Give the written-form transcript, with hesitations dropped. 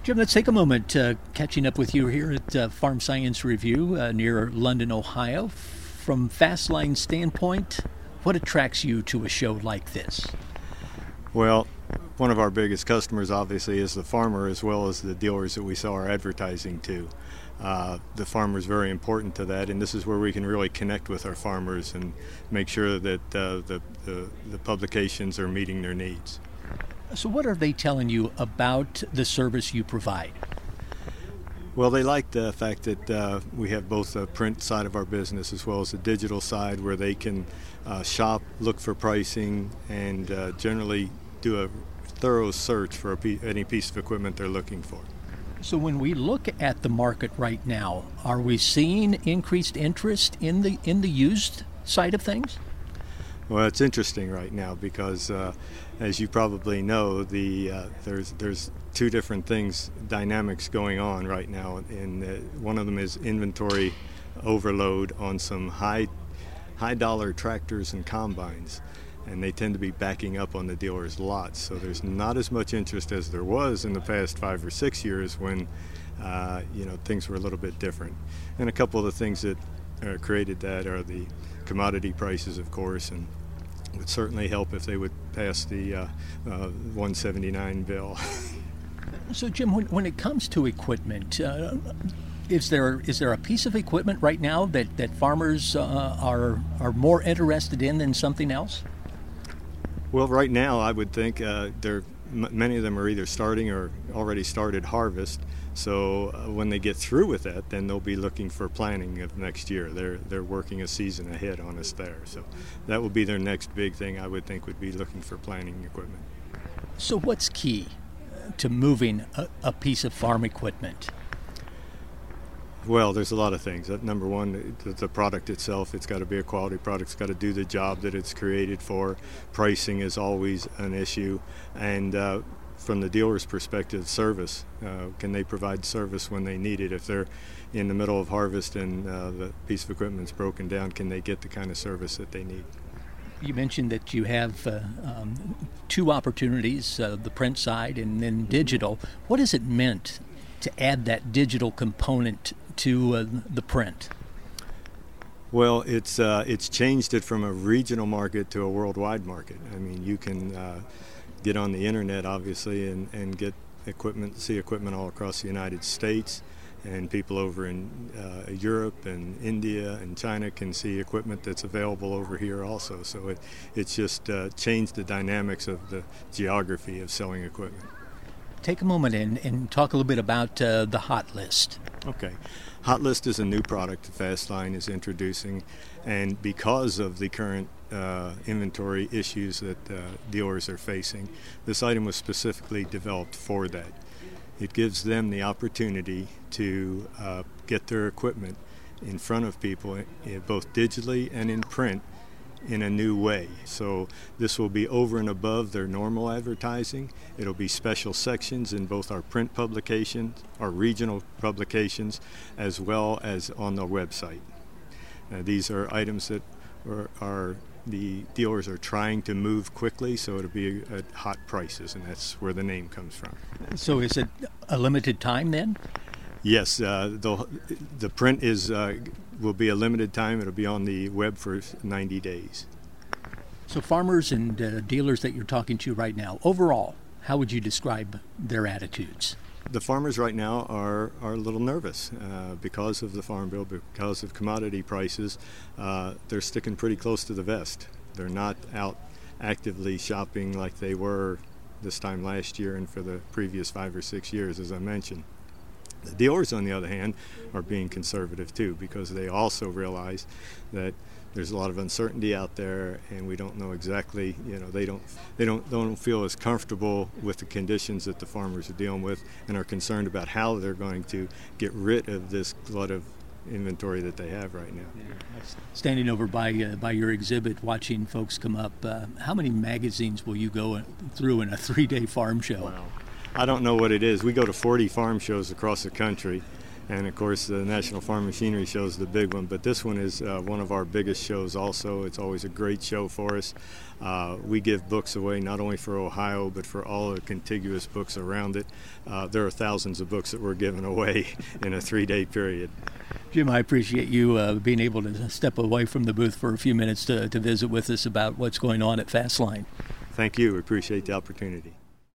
Jim, let's take a moment catching up with you here at Farm Science Review near London, Ohio. From Fastline standpoint, what attracts you to a show like this? Well, one of our biggest customers obviously is the farmer, as well as the dealers that we sell our advertising to. The farmer is very important to that, and this is where we can really connect with our farmers and make sure that the publications are meeting their needs. So what are they telling you about the service you provide? Well, they like the fact that we have both the print side of our business as well as the digital side, where they can shop, look for pricing, and generally do a thorough search for any piece of equipment they're looking for. So when we look at the market right now, are we seeing increased interest in the used side of things? Well, it's interesting right now because, as you probably know, there's two different dynamics going on right now, and one of them is inventory overload on some high dollar tractors and combines, and they tend to be backing up on the dealers' lots. So there's not as much interest as there was in the past 5 or 6 years when things were a little bit different. And a couple of the things that created that are the commodity prices, of course, and it would certainly help if they would pass the 179 bill. So, Jim, when it comes to equipment, is there a piece of equipment right now that farmers are more interested in than something else? Well, right now, I would think many of them are either starting or already started harvest. So when they get through with that, then they'll be looking for planning of next year. They're working a season ahead on us there. So that will be their next big thing, I would think, would be looking for planning equipment. So what's key to moving a piece of farm equipment? Well, there's a lot of things. Number one, the product itself. It's got to be a quality product. It's got to do the job that it's created for. Pricing is always an issue. And from the dealer's perspective, service. Can they provide service when they need it? If they're in the middle of harvest and the piece of equipment's broken down, can they get the kind of service that they need? You mentioned that you have two opportunities, the print side and then digital. What has it meant to add that digital component to the print? Well, it's changed it from a regional market to a worldwide market. I mean, you can get on the internet, obviously, and get see equipment all across the United States, and people over in Europe and India and China can see equipment that's available over here also. So it's just changed the dynamics of the geography of selling equipment. Take a moment and talk a little bit about the Hot List. Okay. Hot List is a new product Fastline is introducing, and because of the current inventory issues that dealers are facing, this item was specifically developed for that. It gives them the opportunity to get their equipment in front of people, both digitally and in print, in a new way. So this will be over and above their normal advertising. It'll be special sections in both our print publications, our regional publications, as well as on the website. These are items that the dealers are trying to move quickly, so it'll be at hot prices, and that's where the name comes from. So is it a limited time then? Yes, the print will be a limited time. It'll be on the web for 90 days. So farmers and dealers that you're talking to right now, overall, how would you describe their attitudes? The farmers right now are a little nervous because of the Farm Bill, because of commodity prices. They're sticking pretty close to the vest. They're not out actively shopping like they were this time last year and for the previous 5 or 6 years, as I mentioned. The dealers, on the other hand, are being conservative too, because they also realize that there's a lot of uncertainty out there, and we don't know exactly. They don't feel as comfortable with the conditions that the farmers are dealing with, and are concerned about how they're going to get rid of this glut of inventory that they have right now. Standing over by your exhibit, watching folks come up, how many magazines will you go through in a 3-day farm show? Wow. I don't know what it is. We go to 40 farm shows across the country, And of course, the National Farm Machinery Show is the big one, but this one is one of our biggest shows also. It's always a great show for us. We give books away not only for Ohio, but for all the contiguous books around it. There are thousands of books that we're giving away in a 3-day period. Jim, I appreciate you being able to step away from the booth for a few minutes to visit with us about what's going on at Fastline. Thank you. We appreciate the opportunity.